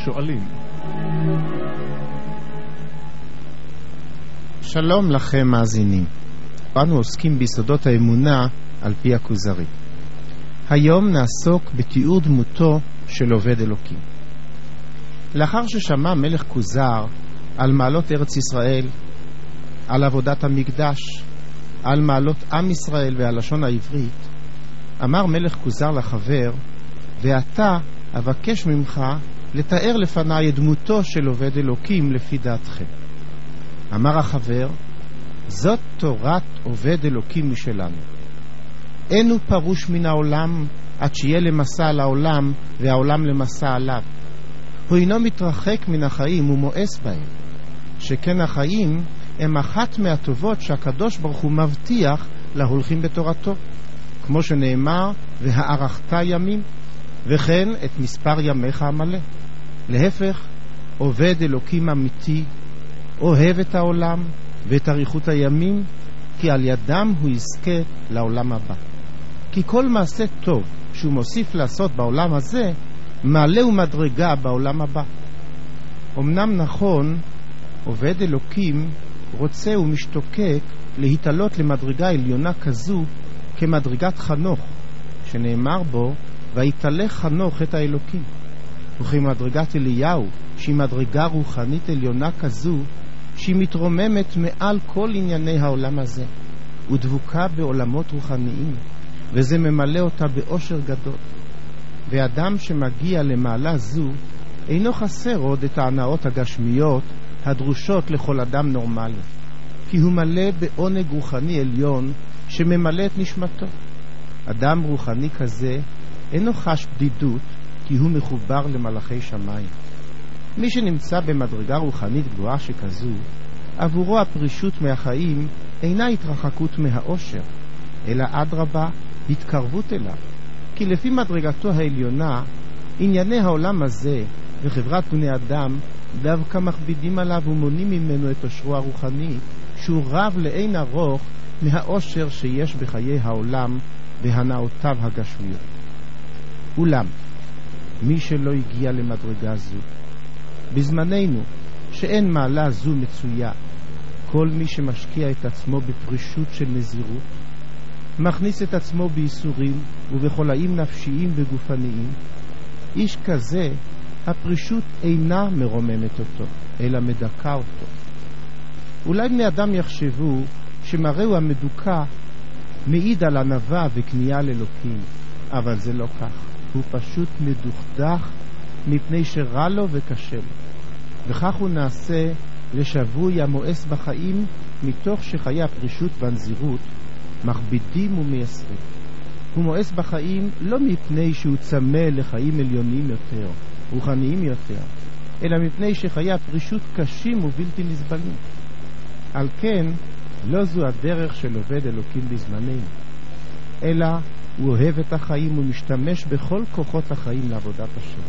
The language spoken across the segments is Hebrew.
שואלים. שלום לכם מאזינים. אנו עוסקים ביסודות האמונה על פי הכוזרי. היום נעסוק בתיאור דמותו של עובד אלוקים. לאחר ששמע מלך כוזר על מעלות ארץ ישראל, על עבודת המקדש, על מעלות עם ישראל והלשון העברית, אמר מלך כוזר לחבר, ועתה אבקש ממך לתאר לפניי את דמותו של עובד אלוקים לפי דעתכם. אמר החבר, זאת תורת עובד אלוקים משלנו. אינו פרוש מן העולם עד שיהיה למסע על העולם והעולם למסע עליו. הוא אינו מתרחק מן החיים ומואס בהם, שכן החיים הם אחת מהטובות שהקדוש ברוך הוא מבטיח להולכים בתורתו, כמו שנאמר, והארכת ימים, וכן את מספר ימיך המלא. להפך, עובד אלוקים אמיתי, אוהב את העולם ואת אריכות הימים, כי על ידם הוא יזכה לעולם הבא. כי כל מעשה טוב שהוא מוסיף לעשות בעולם הזה, מעלה ומדרגה בעולם הבא. אמנם נכון, עובד אלוקים רוצה ומשתוקק להתעלות למדרגה עליונה כזו כמדרגת חנוך, שנאמר בו, ויתהלך חנוך את האלוקים. וכמדרגת אליהו, שהיא מדרגה רוחנית עליונה כזו, שהיא מתרוממת מעל כל ענייני העולם הזה, ודבוקה בעולמות רוחניים, וזה ממלא אותה באושר גדול. ואדם שמגיע למעלה זו, אינו חסר עוד את ההנאות הגשמיות הדרושות לכל אדם נורמלי, כי הוא מלא בעונג רוחני עליון שממלא את נשמתו. אדם רוחני כזה אינו חש בדידות, כי הוא מחובר למלאכי שמיים. מי שנמצא במדרגה רוחנית גבוהה שכזו, עבורו הפרישות מהחיים אינה התרחקות מהאושר, אלא אדרבה, התקרבות אליו. כי לפי מדרגתו העליונה, ענייני העולם הזה וחברת בני אדם דווקא מכבידים עליו ומונים ממנו את אושרו הרוחני, שהוא רב לאין ארוך מהאושר שיש בחיי העולם והנאותיו הגשמיות. אולם, מי שלא הגיע למדרגה זו, בזמננו שאין מעלה זו מצויה, כל מי שמשקיע את עצמו בפרישות של נזירות, מכניס את עצמו בייסורים ובחולאים נפשיים וגופניים, איש כזה הפרישות אינה מרוממת אותו, אלא מדכא אותו. אולי בני אדם יחשבו שמראהו המדוכא מעיד על ענווה וכניעה לאלוקים, אבל זה לא כך. הוא פשוט מדוכדך מפני שרע לו וקשה לו, וכך הוא נעשה לשבוי המואס בחיים, מתוך שחיי הפרישות והנזירות מכבידים ומייסרים. הוא מואס בחיים לא מפני שהוא צמא לחיים עליונים יותר, רוחניים יותר, אלא מפני שחיי הפרישות קשים ובלתי נסבלים. על כן, לא זו הדרך של עובד אלוקים בזמננו, אלא הוא אוהב את החיים ומשתמש בכל כוחות החיים לעבודת השם.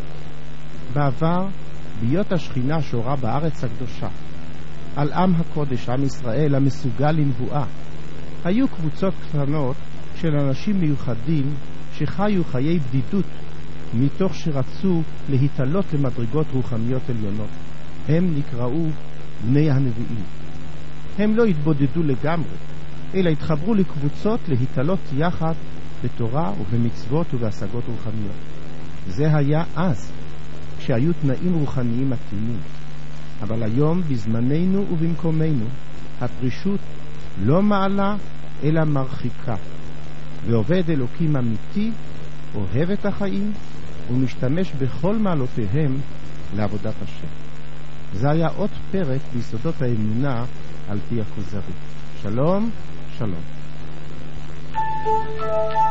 בעבר, ביות השכינה שורה בארץ הקדושה, על עם הקודש, עם ישראל, המסוגל לנבואה, היו קבוצות קטנות של אנשים מיוחדים שחיו חיי בדידות, מתוך שרצו להתעלות למדרגות רוחניות עליונות. הם נקראו בני הנביאים. הם לא התבודדו לגמרי, אלא התחברו לקבוצות להתעלות יחד בתורה ובמצוות ובהשגות רוחניות. זה היה אז, כשהיו תנאים רוחניים מתאימים. אבל היום, בזמננו ובמקומנו, הפרישות לא מעלה אלא מרחיקה. ועובד אלוקים אמיתי אוהב את החיים ומשתמש בכל מעלותיהם לעבודת השם. זה היה עוד פרק ביסודות האמונה על פי הכוזרי. שלום, שלום.